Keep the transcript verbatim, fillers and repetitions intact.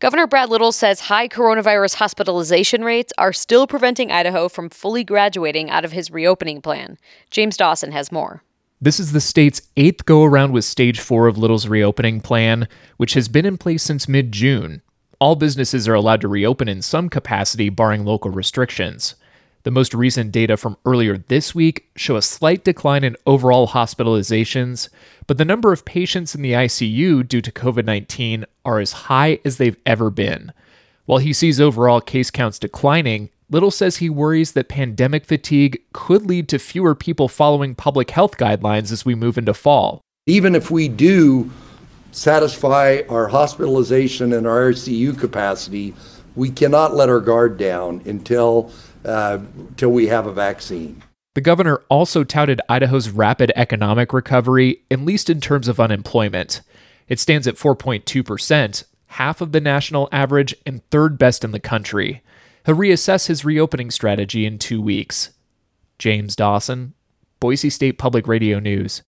Governor Brad Little says high coronavirus hospitalization rates are still preventing Idaho from fully graduating out of his reopening plan. James Dawson has more. This is the state's eighth go-around with Stage four of Little's reopening plan, which has been in place since mid-June. All businesses are allowed to reopen in some capacity, barring local restrictions. The most recent data from earlier this week show a slight decline in overall hospitalizations, but the number of patients in the I C U due to covid nineteen are as high as they've ever been. While he sees overall case counts declining, Little says he worries that pandemic fatigue could lead to fewer people following public health guidelines as we move into fall. Even if we do satisfy our hospitalization and our I C U capacity, we cannot let our guard down until uh, until we have a vaccine. The governor also touted Idaho's rapid economic recovery, at least in terms of unemployment. It stands at four point two percent, half of the national average and third best in the country. He'll reassess his reopening strategy in two weeks. James Dawson, Boise State Public Radio News.